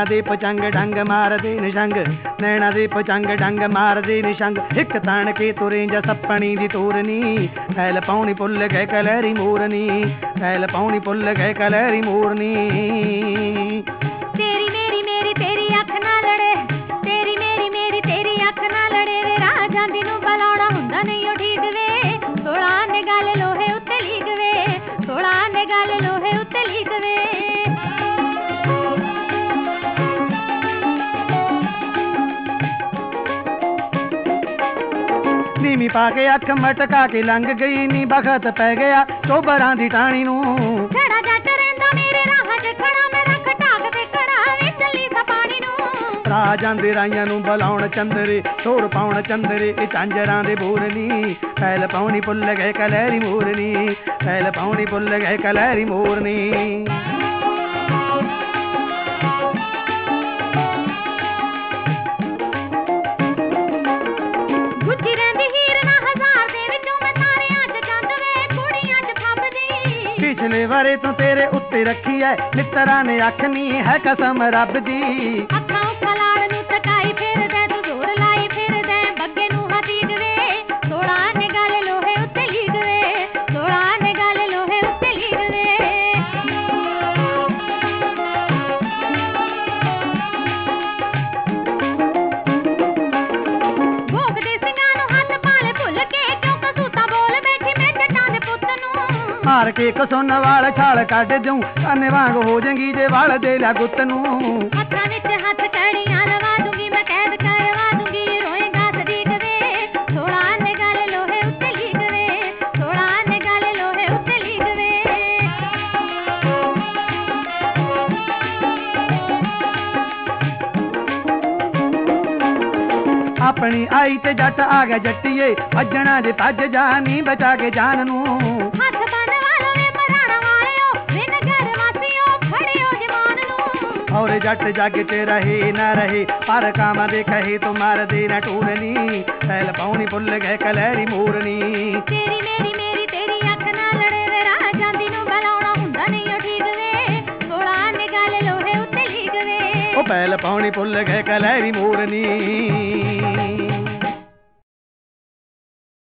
नैना दे पचंग डंग मार दे निशंग, नैना दे पचंग डंग मार दे निशंग, एक तान के तुरे जा सपनी दी तोरनी, फैल पाउनी पुल गए कलहरी मोरनी, फैल पाउनी पुल गए कलहरी मोरनी। तेरी मेरी मेरी तेरी अख ना लड़े, तेरी मेरी मेरी तेरी अख ना लड़े वे, राह जांदी नूं बुलाउणा हुंदा नहीं ओ ठीक वे, 16 ने गल लोहे उत्ते लीक वे, 16 ने गल लोहे उत्ते लीक वे। नीमी पाके अख मटका के लंघ गई नी, बखत पै गया चोबरां दी टाणी नूं, छड़ा जट रहिंदा मेरे राह च खड़ा, मैं रख ढाक ते खड़ा वे चली सा पानी नूं। राह जांदे राइयां नूं बुलाउण चंदरे, शोर पाउण चंदरे ए झांजरां दे बोरनी, फैल पाउनी पुल गए कलहरी मोरनी, फैल पाउनी पुल गए कलहरी मोरनी। गुज्जी रहिंदी हीर ना हज़ार दे विचों, मैं तारियां च चंद वे कुड़ियां च फबदी। पिछले बारे तो तेरे उत्ते रखी है, मित्तरां ने आखनी है कसम रब दी। अखां खलाड़ नूं तकाई फिरदे, तू जोर लाई फिरदे, बग्गे नूं हदीक वे, 16 ने गल लोहे उत्ते लीक वे, 16 ने गल लोहे उत्ते लीक वे। भोगदे ਸਿੰਘਾਂ ਨੂੰ ਹੱਥ ਪਾਲੇ ਭੁੱਲ ਕੇ, ਕਿਉਂ ਕਸੂਤਾ ਬੋਲ ਬੈਠੀ ਮੈਂ ਜੱਟਾਂ ਦੇ ਪੁੱਤ ਨੂੰ। मार के कसुन वाल छाल कट जाऊं, काने वांग हो जाएंगी जे वाल दे लिया गुत्त नूं। हत्थां विच हत्थ कड़ियां लवा दूंगी, मैं कैद करवा दूंगी, रोएगा सदीक वे, 16 ने गल लोहे उत्ते लीक वे, 16 ने गल लोहे उत्ते लीक वे। अपनी आई ते जट आ गया जट्टिए, भजना जे भज जानी बचा के जान नूं। हत्थ बन वालो वे मराणा वालियो, वे नगर वासियो फड़ियो जवान नूं। और जट जग च रहे न रहे, पर काम दे कहे तो मार दे न टूरनी, फैल पाउनी पुल गए कलहरी मोरनी। तेरी मेरी मेरी तेरी अख ना लड़े वे, राह जांदी नूं बुलाउणा हुंदा नहीं ओ ठीक वे, 16 ने गल लोहे उत्ते लीक वे। ओ फैल पाउनी पुल गए कलहरी मोरनी।